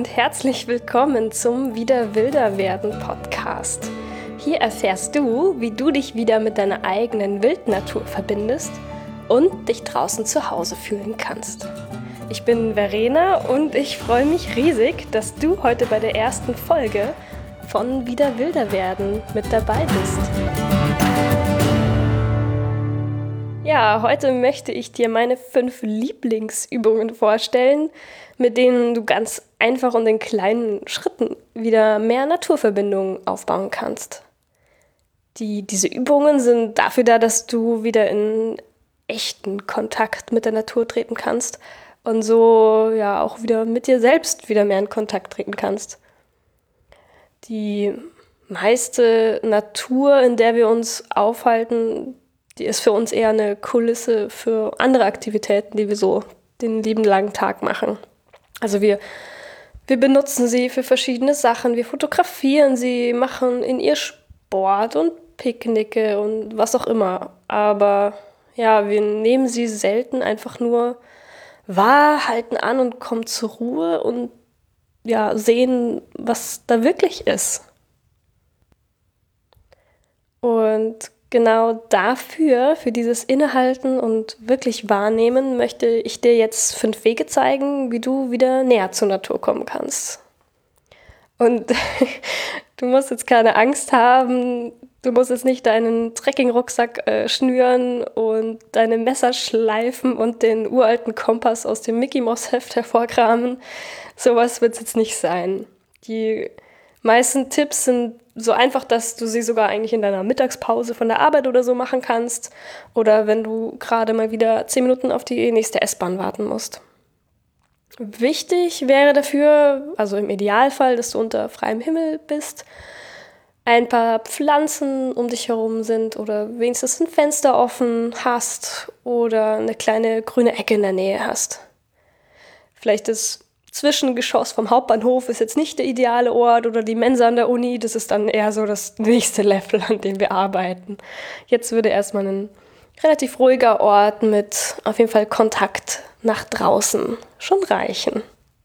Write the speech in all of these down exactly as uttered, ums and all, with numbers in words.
und herzlich willkommen zum Wieder wilder werden Podcast. Hier erfährst du, wie du dich wieder mit deiner eigenen Wildnatur verbindest und dich draußen zu Hause fühlen kannst. Ich bin Verena und ich freue mich riesig, dass du heute bei der ersten Folge von Wieder wilder werden mit dabei bist. Ja, heute möchte ich dir meine fünf Lieblingsübungen vorstellen, mit denen du ganz einfach und in kleinen Schritten wieder mehr Naturverbindungen aufbauen kannst. Die, diese Übungen sind dafür da, dass du wieder in echten Kontakt mit der Natur treten kannst und so ja auch wieder mit dir selbst wieder mehr in Kontakt treten kannst. Die meiste Natur, in der wir uns aufhalten, die ist für uns eher eine Kulisse für andere Aktivitäten, die wir so den lieben langen Tag machen. Also wir, wir benutzen sie für verschiedene Sachen, wir fotografieren sie, machen in ihr Sport und Picknicke und was auch immer. Aber ja, wir nehmen sie selten einfach nur wahr, halten an und kommen zur Ruhe und ja, sehen, was da wirklich ist. Und genau dafür, für dieses Innehalten und wirklich wahrnehmen, möchte ich dir jetzt fünf Wege zeigen, wie du wieder näher zur Natur kommen kannst. Und du musst jetzt keine Angst haben, du musst jetzt nicht deinen Trekking-Rucksack äh, schnüren und deine Messer schleifen und den uralten Kompass aus dem Mickey-Mouse-Heft hervorkramen. Sowas wird es jetzt nicht sein. Die meisten Tipps sind so einfach, dass du sie sogar eigentlich in deiner Mittagspause von der Arbeit oder so machen kannst oder wenn du gerade mal wieder zehn Minuten auf die nächste S-Bahn warten musst. Wichtig wäre dafür, also im Idealfall, dass du unter freiem Himmel bist, ein paar Pflanzen um dich herum sind oder wenigstens ein Fenster offen hast oder eine kleine grüne Ecke in der Nähe hast. Vielleicht das Zwischengeschoss vom Hauptbahnhof ist jetzt nicht der ideale Ort oder die Mensa an der Uni, das ist dann eher so das nächste Level, an dem wir arbeiten. Jetzt würde erstmal ein relativ ruhiger Ort mit auf jeden Fall Kontakt nach draußen schon reichen.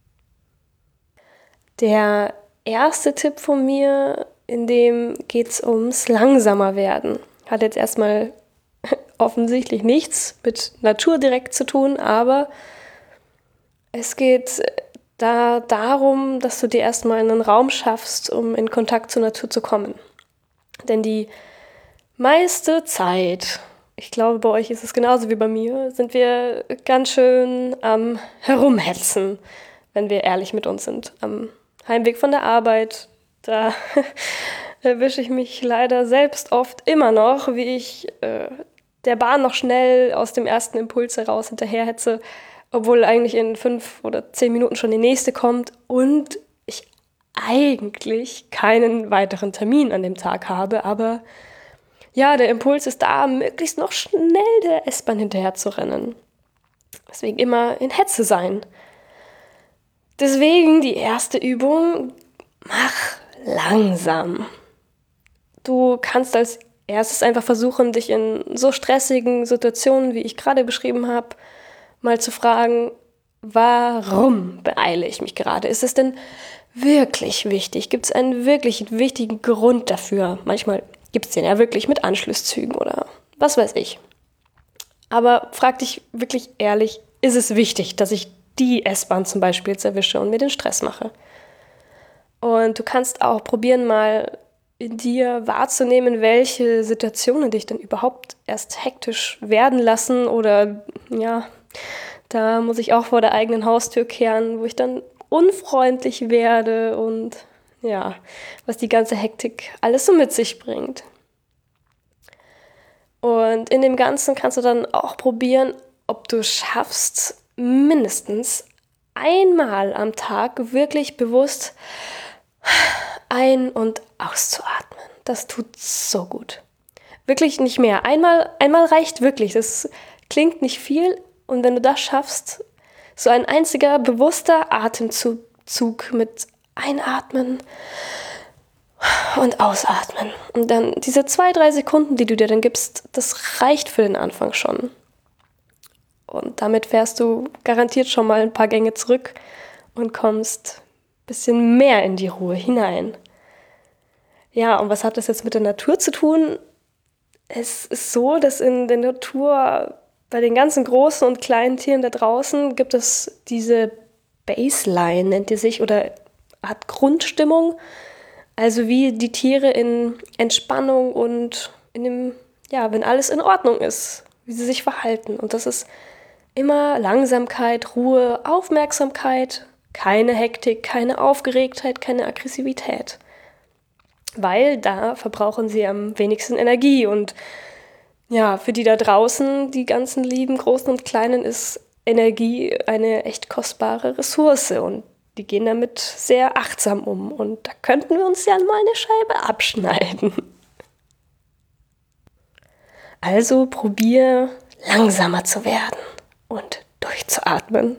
Der erste Tipp von mir, in dem geht es ums langsamer werden. Hat jetzt erstmal offensichtlich nichts mit Natur direkt zu tun, aber es geht da darum, dass du dir erstmal einen Raum schaffst, um in Kontakt zur Natur zu kommen. Denn die meiste Zeit, ich glaube, bei euch ist es genauso wie bei mir, sind wir ganz schön am Herumhetzen, wenn wir ehrlich mit uns sind. Am Heimweg von der Arbeit, da erwische ich mich leider selbst oft immer noch, wie ich äh, der Bahn noch schnell aus dem ersten Impuls heraus hinterherhetze, obwohl eigentlich in fünf oder zehn Minuten schon die nächste kommt und ich eigentlich keinen weiteren Termin an dem Tag habe, aber ja, der Impuls ist da, möglichst noch schnell der S-Bahn hinterher zu rennen. Deswegen immer in Hetze sein. Deswegen die erste Übung, mach langsam. Du kannst als erstes einfach versuchen, dich in so stressigen Situationen, wie ich gerade beschrieben habe, mal zu fragen, warum beeile ich mich gerade? Ist es denn wirklich wichtig? Gibt es einen wirklich wichtigen Grund dafür? Manchmal gibt es den ja wirklich mit Anschlusszügen oder was weiß ich. Aber frag dich wirklich ehrlich, ist es wichtig, dass ich die S-Bahn zum Beispiel jetzt erwische und mir den Stress mache? Und du kannst auch probieren, mal in dir wahrzunehmen, welche Situationen dich dann überhaupt erst hektisch werden lassen oder ja, da muss ich auch vor der eigenen Haustür kehren, wo ich dann unfreundlich werde und ja, was die ganze Hektik alles so mit sich bringt. Und in dem Ganzen kannst du dann auch probieren, ob du schaffst, mindestens einmal am Tag wirklich bewusst ein- und auszuatmen. Das tut so gut. Wirklich nicht mehr. Einmal, einmal reicht wirklich. Das klingt nicht viel. Und wenn du das schaffst, so ein einziger bewusster Atemzug mit Einatmen und Ausatmen. Und dann diese zwei, drei Sekunden, die du dir dann gibst, das reicht für den Anfang schon. Und damit fährst du garantiert schon mal ein paar Gänge zurück und kommst bisschen mehr in die Ruhe hinein. Ja, und was hat das jetzt mit der Natur zu tun? Es ist so, dass in der Natur bei den ganzen großen und kleinen Tieren da draußen gibt es diese Baseline, nennt die sich, oder hat Grundstimmung. Also wie die Tiere in Entspannung und in dem, ja, wenn alles in Ordnung ist, wie sie sich verhalten. Und das ist immer Langsamkeit, Ruhe, Aufmerksamkeit, keine Hektik, keine Aufgeregtheit, keine Aggressivität. Weil da verbrauchen sie am wenigsten Energie. Und ja, für die da draußen, die ganzen lieben Großen und Kleinen, ist Energie eine echt kostbare Ressource. Und die gehen damit sehr achtsam um. Und da könnten wir uns ja mal eine Scheibe abschneiden. Also probier langsamer zu werden und durchzuatmen.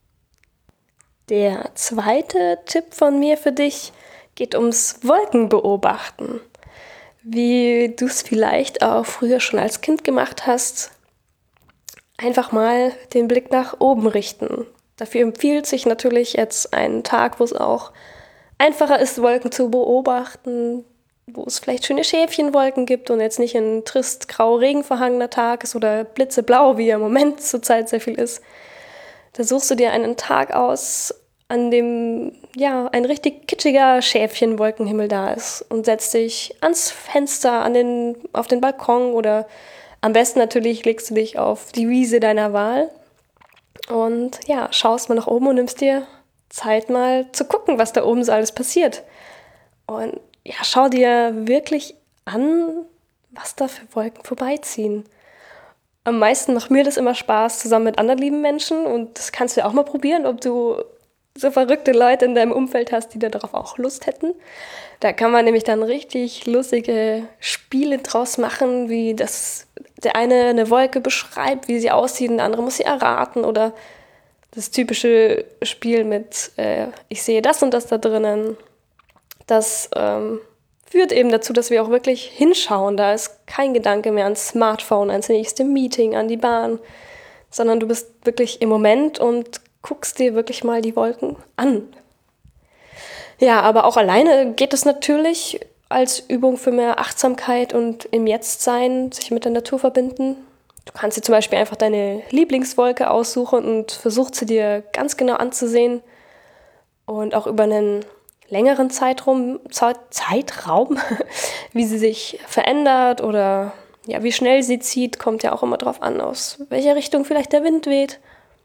Der zweite Tipp von mir für dich geht ums Wolkenbeobachten. Wie du es vielleicht auch früher schon als Kind gemacht hast, einfach mal den Blick nach oben richten. Dafür empfiehlt sich natürlich jetzt ein Tag, wo es auch einfacher ist, Wolken zu beobachten, wo es vielleicht schöne Schäfchenwolken gibt und jetzt nicht ein trist grau regenverhangener Tag ist oder blitzeblau, wie er im Moment zurzeit sehr viel ist. Da suchst du dir einen Tag aus, an dem ja ein richtig kitschiger Schäfchenwolkenhimmel da ist und setzt dich ans Fenster, an den, auf den Balkon oder am besten natürlich legst du dich auf die Wiese deiner Wahl und ja, schaust mal nach oben und nimmst dir Zeit mal zu gucken, was da oben so alles passiert. Und ja, schau dir wirklich an, was da für Wolken vorbeiziehen. Am meisten macht mir das immer Spaß, zusammen mit anderen lieben Menschen. Und das kannst du ja auch mal probieren, ob du so verrückte Leute in deinem Umfeld hast, die da darauf auch Lust hätten. Da kann man nämlich dann richtig lustige Spiele draus machen, wie das der eine eine Wolke beschreibt, wie sie aussieht, und der andere muss sie erraten. Oder das typische Spiel mit äh, ich sehe das und das da drinnen. Das ähm, führt eben dazu, dass wir auch wirklich hinschauen. Da ist kein Gedanke mehr ans Smartphone, ans nächste Meeting, an die Bahn, sondern du bist wirklich im Moment und guckst dir wirklich mal die Wolken an. Ja, aber auch alleine geht es natürlich als Übung für mehr Achtsamkeit und im Jetzt-Sein, sich mit der Natur verbinden. Du kannst dir zum Beispiel einfach deine Lieblingswolke aussuchen und versuchst sie dir ganz genau anzusehen und auch über einen längeren Zeitraum, Zeitraum, wie sie sich verändert oder ja, wie schnell sie zieht, kommt ja auch immer drauf an, aus welcher Richtung vielleicht der Wind weht.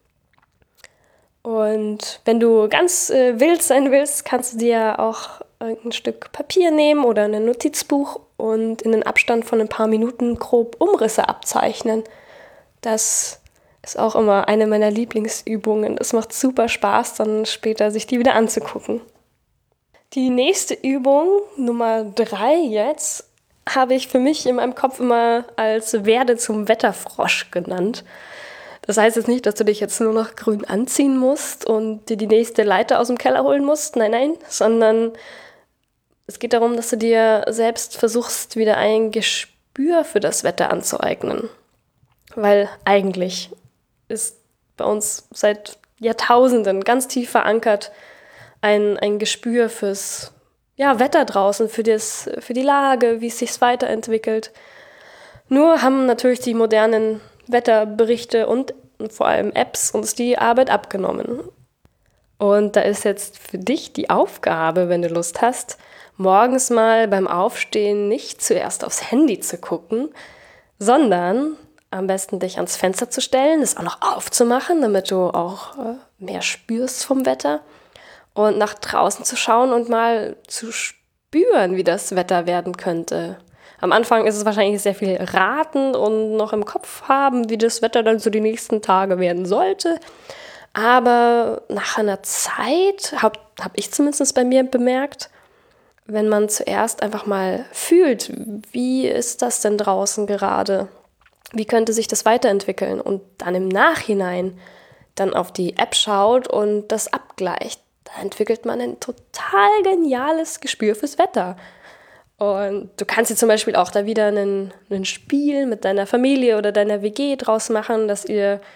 Und wenn du ganz äh, wild sein willst, kannst du dir auch ein Stück Papier nehmen oder ein Notizbuch und in den Abstand von ein paar Minuten grob Umrisse abzeichnen. Das ist auch immer eine meiner Lieblingsübungen. Es macht super Spaß, dann später sich die wieder anzugucken. Die nächste Übung, Nummer drei jetzt, habe ich für mich in meinem Kopf immer als Werde zum Wetterfrosch genannt. Das heißt jetzt nicht, dass du dich jetzt nur noch grün anziehen musst und dir die nächste Leiter aus dem Keller holen musst. Nein, nein, sondern es geht darum, dass du dir selbst versuchst, wieder ein Gespür für das Wetter anzueignen. Weil eigentlich ist bei uns seit Jahrtausenden ganz tief verankert ein, ein Gespür fürs ja, Wetter draußen, für, das, für die Lage, wie es sich weiterentwickelt. Nur haben natürlich die modernen Wetterberichte und vor allem Apps uns die Arbeit abgenommen. Und da ist jetzt für dich die Aufgabe, wenn du Lust hast, morgens mal beim Aufstehen nicht zuerst aufs Handy zu gucken, sondern am besten dich ans Fenster zu stellen, es auch noch aufzumachen, damit du auch äh, mehr spürst vom Wetter und nach draußen zu schauen und mal zu spüren, wie das Wetter werden könnte. Am Anfang ist es wahrscheinlich sehr viel raten und noch im Kopf haben, wie das Wetter dann so die nächsten Tage werden sollte. Aber nach einer Zeit, habe hab ich zumindest bei mir bemerkt, wenn man zuerst einfach mal fühlt, wie ist das denn draußen gerade? Wie könnte sich das weiterentwickeln? Und dann im Nachhinein dann auf die App schaut und das abgleicht. Da entwickelt man ein total geniales Gespür fürs Wetter. Und du kannst dir zum Beispiel auch da wieder ein Spiel mit deiner Familie oder deiner W G draus machen, dass ihr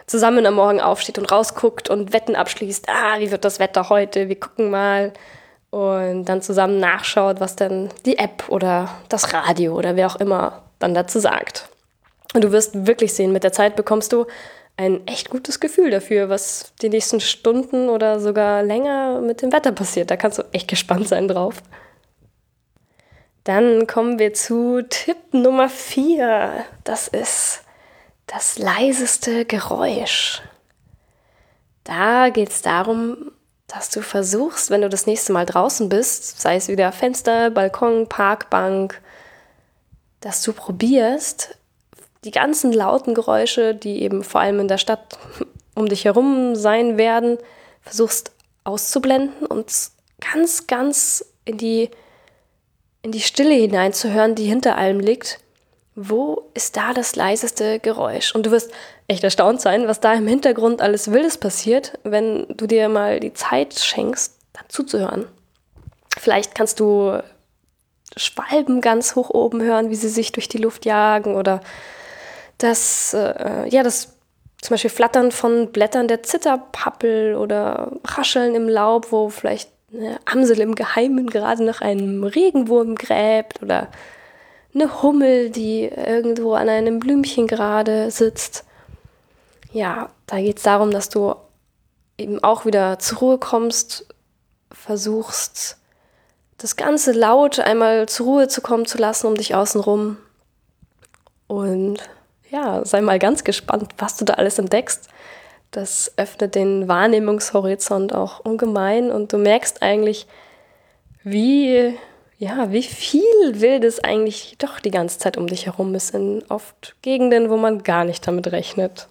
zusammen am Morgen aufsteht und rausguckt und Wetten abschließt. Ah, wie wird das Wetter heute? Wir gucken mal. Und dann zusammen nachschaut, was dann die App oder das Radio oder wer auch immer dann dazu sagt. Und du wirst wirklich sehen, mit der Zeit bekommst du ein echt gutes Gefühl dafür, was die nächsten Stunden oder sogar länger mit dem Wetter passiert. Da kannst du echt gespannt sein drauf. Dann kommen wir zu Tipp Nummer vier. Das ist das leiseste Geräusch. Da geht es darum, dass du versuchst, wenn du das nächste Mal draußen bist, sei es wieder Fenster, Balkon, Parkbank, dass du probierst, die ganzen lauten Geräusche, die eben vor allem in der Stadt um dich herum sein werden, versuchst auszublenden und ganz, ganz in die, in die Stille hineinzuhören, die hinter allem liegt. Wo ist da das leiseste Geräusch? Und du wirst echt erstaunt sein, was da im Hintergrund alles Wildes passiert, wenn du dir mal die Zeit schenkst, dann zuzuhören. Vielleicht kannst du Schwalben ganz hoch oben hören, wie sie sich durch die Luft jagen oder das, äh, ja, das zum Beispiel Flattern von Blättern der Zitterpappel oder Rascheln im Laub, wo vielleicht eine Amsel im Geheimen gerade nach einem Regenwurm gräbt oder eine Hummel, die irgendwo an einem Blümchen gerade sitzt. Ja, da geht es darum, dass du eben auch wieder zur Ruhe kommst, versuchst, das Ganze laut einmal zur Ruhe zu kommen zu lassen um dich außenrum. Und ja, sei mal ganz gespannt, was du da alles entdeckst. Das öffnet den Wahrnehmungshorizont auch ungemein und du merkst eigentlich, wie, ja, wie viel Wildes eigentlich doch die ganze Zeit um dich herum ist, in oft Gegenden, wo man gar nicht damit rechnet.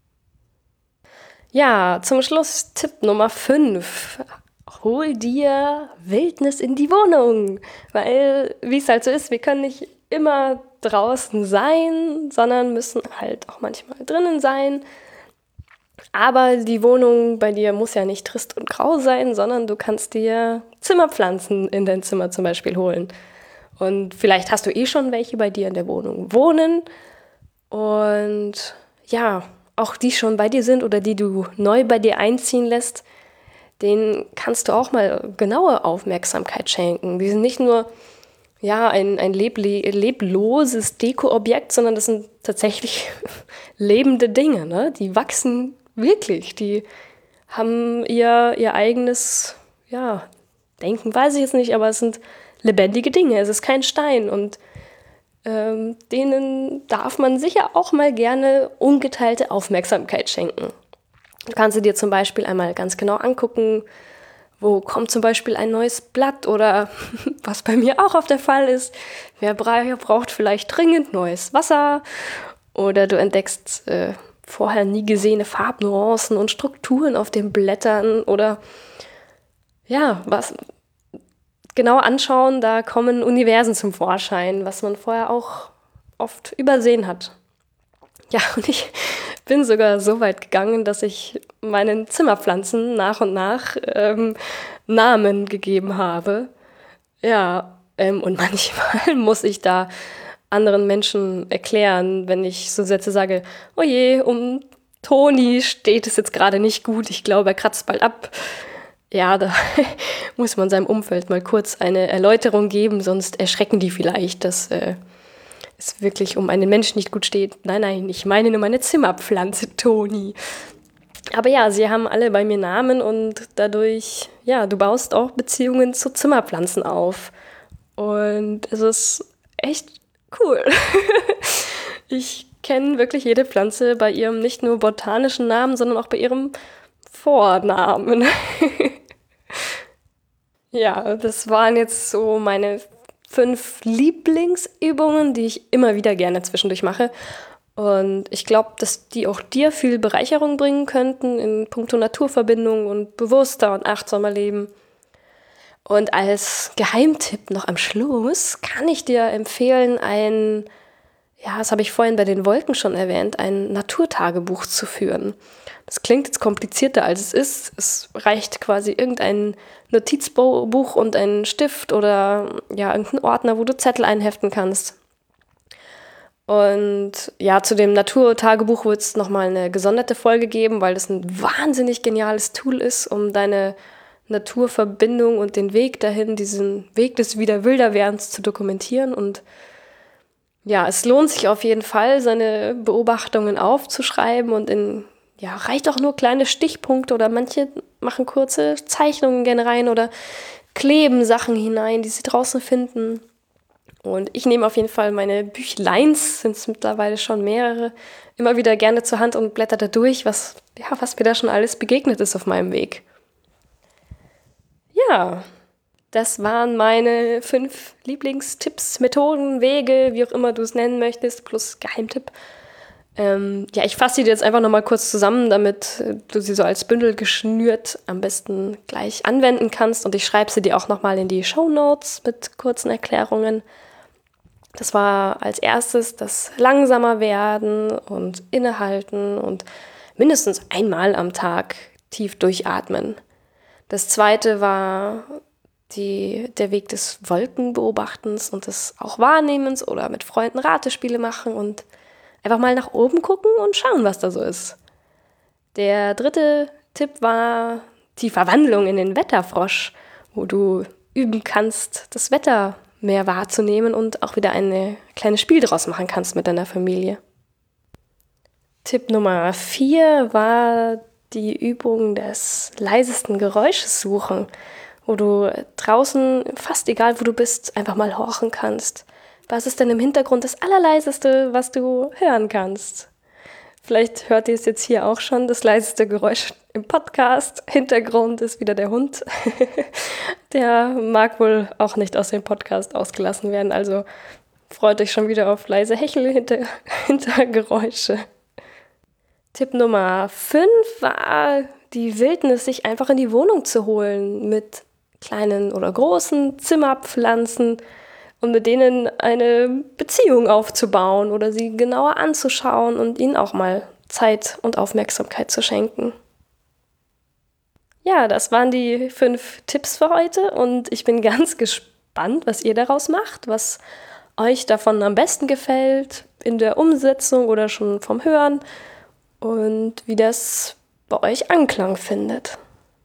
Ja, zum Schluss Tipp Nummer fünf. Hol dir Wildnis in die Wohnung. Weil, wie es halt so ist, wir können nicht immer draußen sein, sondern müssen halt auch manchmal drinnen sein. Aber die Wohnung bei dir muss ja nicht trist und grau sein, sondern du kannst dir Zimmerpflanzen in dein Zimmer zum Beispiel holen. Und vielleicht hast du eh schon welche bei dir in der Wohnung wohnen. Und ja, auch die schon bei dir sind oder die du neu bei dir einziehen lässt, denen kannst du auch mal genaue Aufmerksamkeit schenken. Die sind nicht nur ja, ein, ein leble- lebloses Dekoobjekt, sondern das sind tatsächlich lebende Dinge, ne? Die wachsen wirklich, die haben ihr, ihr eigenes, ja, Denken weiß ich jetzt nicht, aber es sind lebendige Dinge, es ist kein Stein und ähm, denen darf man sicher auch mal gerne ungeteilte Aufmerksamkeit schenken. Du kannst sie dir zum Beispiel einmal ganz genau angucken, wo kommt zum Beispiel ein neues Blatt oder was bei mir auch auf der Fall ist, wer braucht vielleicht dringend neues Wasser oder du entdeckst äh, vorher nie gesehene Farbnuancen und Strukturen auf den Blättern oder ja, was genau anschauen, da kommen Universen zum Vorschein, was man vorher auch oft übersehen hat. Ja, und ich bin sogar so weit gegangen, dass ich meinen Zimmerpflanzen nach und nach ähm, Namen gegeben habe. Ja, ähm, und manchmal muss ich da anderen Menschen erklären, wenn ich so Sätze sage, oh je, um Toni steht es jetzt gerade nicht gut, ich glaube, er kratzt bald ab. Ja, da muss man seinem Umfeld mal kurz eine Erläuterung geben, sonst erschrecken die vielleicht, dass äh, es wirklich um einen Menschen nicht gut steht. Nein, nein, ich meine nur meine Zimmerpflanze, Toni. Aber ja, sie haben alle bei mir Namen und dadurch, ja, du baust auch Beziehungen zu Zimmerpflanzen auf. Und es ist echt cool. Ich kenne wirklich jede Pflanze bei ihrem nicht nur botanischen Namen, sondern auch bei ihrem Vornamen. Ja, das waren jetzt so meine fünf Lieblingsübungen, die ich immer wieder gerne zwischendurch mache. Und ich glaube, dass die auch dir viel Bereicherung bringen könnten in puncto Naturverbindung und bewusster und achtsamer Leben. Und als Geheimtipp noch am Schluss kann ich dir empfehlen, ein, ja, das habe ich vorhin bei den Wolken schon erwähnt, ein Naturtagebuch zu führen. Das klingt jetzt komplizierter, als es ist. Es reicht quasi irgendein Notizbuch und ein Stift oder ja, irgendein Ordner, wo du Zettel einheften kannst. Und ja, zu dem Naturtagebuch wird es nochmal eine gesonderte Folge geben, weil das ein wahnsinnig geniales Tool ist, um deine Naturverbindung und den Weg dahin, diesen Weg des Wieder-Wilder-Werdens zu dokumentieren. Und ja, es lohnt sich auf jeden Fall, seine Beobachtungen aufzuschreiben und in, ja, reicht auch nur kleine Stichpunkte oder manche machen kurze Zeichnungen gerne rein oder kleben Sachen hinein, die sie draußen finden. Und ich nehme auf jeden Fall meine Büchleins, sind es mittlerweile schon mehrere, immer wieder gerne zur Hand und blätter da durch, was, ja, was mir da schon alles begegnet ist auf meinem Weg. Ja, das waren meine fünf Lieblingstipps, Methoden, Wege, wie auch immer du es nennen möchtest, plus Geheimtipp. Ähm, ja, ich fasse sie dir jetzt einfach nochmal kurz zusammen, damit du sie so als Bündel geschnürt am besten gleich anwenden kannst. Und ich schreibe sie dir auch nochmal in die Shownotes mit kurzen Erklärungen. Das war als erstes das langsamer werden und innehalten und mindestens einmal am Tag tief durchatmen. Das zweite war die, der Weg des Wolkenbeobachtens und des auch Wahrnehmens oder mit Freunden Ratespiele machen und einfach mal nach oben gucken und schauen, was da so ist. Der dritte Tipp war die Verwandlung in den Wetterfrosch, wo du üben kannst, das Wetter mehr wahrzunehmen und auch wieder ein kleines Spiel draus machen kannst mit deiner Familie. Tipp Nummer vier war die Übung des leisesten Geräusches suchen, wo du draußen, fast egal wo du bist, einfach mal horchen kannst. Was ist denn im Hintergrund das Allerleiseste, was du hören kannst? Vielleicht hört ihr es jetzt hier auch schon, das leiseste Geräusch im Podcast. Hintergrund ist wieder der Hund. Der mag wohl auch nicht aus dem Podcast ausgelassen werden. Also freut euch schon wieder auf leise Hechel hinter, Hintergeräusche. Tipp Nummer fünf war die Wildnis, sich einfach in die Wohnung zu holen mit kleinen oder großen Zimmerpflanzen und mit denen eine Beziehung aufzubauen oder sie genauer anzuschauen und ihnen auch mal Zeit und Aufmerksamkeit zu schenken. Ja, das waren die fünf Tipps für heute und ich bin ganz gespannt, was ihr daraus macht, was euch davon am besten gefällt in der Umsetzung oder schon vom Hören und wie das bei euch Anklang findet.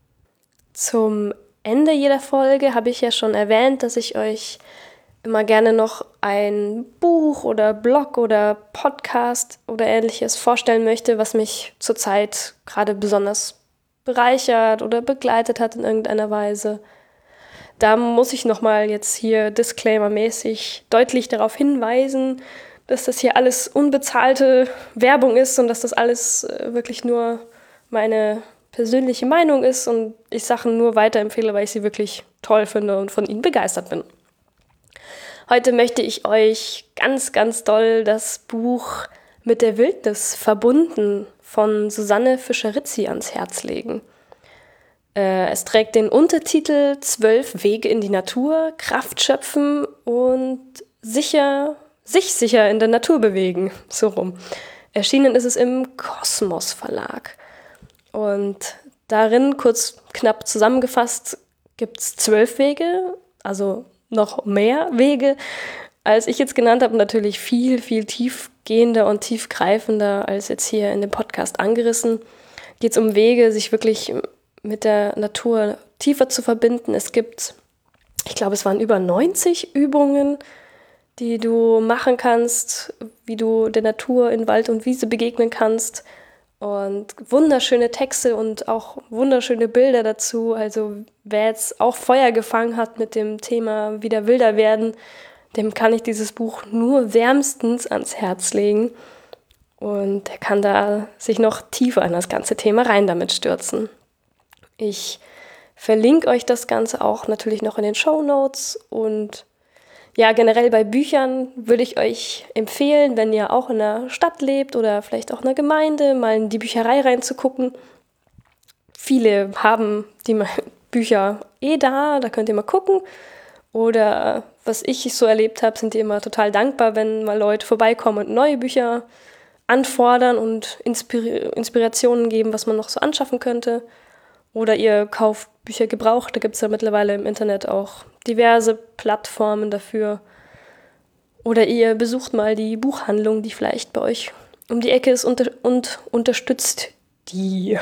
Zum Ende jeder Folge habe ich ja schon erwähnt, dass ich euch immer gerne noch ein Buch oder Blog oder Podcast oder Ähnliches vorstellen möchte, was mich zurzeit gerade besonders bereichert oder begleitet hat in irgendeiner Weise. Da muss ich nochmal jetzt hier disclaimermäßig deutlich darauf hinweisen, dass das hier alles unbezahlte Werbung ist und dass das alles wirklich nur meine persönliche Meinung ist und ich Sachen nur weiterempfehle, weil ich sie wirklich toll finde und von ihnen begeistert bin. Heute möchte ich euch ganz, ganz doll das Buch Mit der Wildnis verbunden von Susanne Fischer-Rizzi ans Herz legen. Äh, es trägt den Untertitel Zwölf Wege in die Natur, Kraft schöpfen und sicher, sich sicher in der Natur bewegen. So rum. Erschienen ist es im Kosmos Verlag. Und darin, kurz knapp zusammengefasst, gibt es zwölf Wege, also noch mehr Wege, als ich jetzt genannt habe, natürlich viel, viel tiefgehender und tiefgreifender als jetzt hier in dem Podcast angerissen. Geht es um Wege, sich wirklich mit der Natur tiefer zu verbinden. Es gibt, ich glaube, es waren über neunzig Übungen, die du machen kannst, wie du der Natur in Wald und Wiese begegnen kannst. Und wunderschöne Texte und auch wunderschöne Bilder dazu. Also wer jetzt auch Feuer gefangen hat mit dem Thema wieder wilder werden, dem kann ich dieses Buch nur wärmstens ans Herz legen. Und er kann da sich noch tiefer in das ganze Thema rein damit stürzen. Ich verlinke euch das Ganze auch natürlich noch in den Shownotes und ja, generell bei Büchern würde ich euch empfehlen, wenn ihr auch in einer Stadt lebt oder vielleicht auch in einer Gemeinde, mal in die Bücherei reinzugucken. Viele haben die Bücher eh da, da könnt ihr mal gucken. Oder was ich so erlebt habe, sind die immer total dankbar, wenn mal Leute vorbeikommen und neue Bücher anfordern und Inspir- Inspirationen geben, was man noch so anschaffen könnte. Oder ihr kauft Bücher gebraucht, da gibt es ja mittlerweile im Internet auch diverse Plattformen dafür. Oder ihr besucht mal die Buchhandlung, die vielleicht bei euch um die Ecke ist und, und unterstützt die.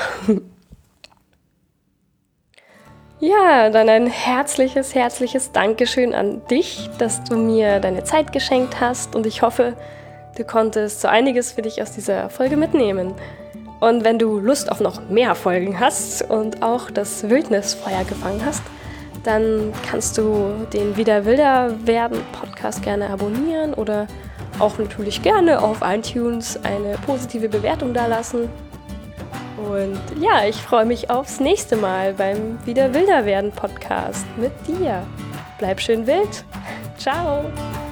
Ja, dann ein herzliches, herzliches Dankeschön an dich, dass du mir deine Zeit geschenkt hast und ich hoffe, du konntest so einiges für dich aus dieser Folge mitnehmen. Und wenn du Lust auf noch mehr Folgen hast und auch das Wildnisfeuer gefangen hast, dann kannst du den Wieder wilder werden Podcast gerne abonnieren oder auch natürlich gerne auf iTunes eine positive Bewertung dalassen. Und ja, ich freue mich aufs nächste Mal beim Wieder wilder werden Podcast mit dir. Bleib schön wild. Ciao.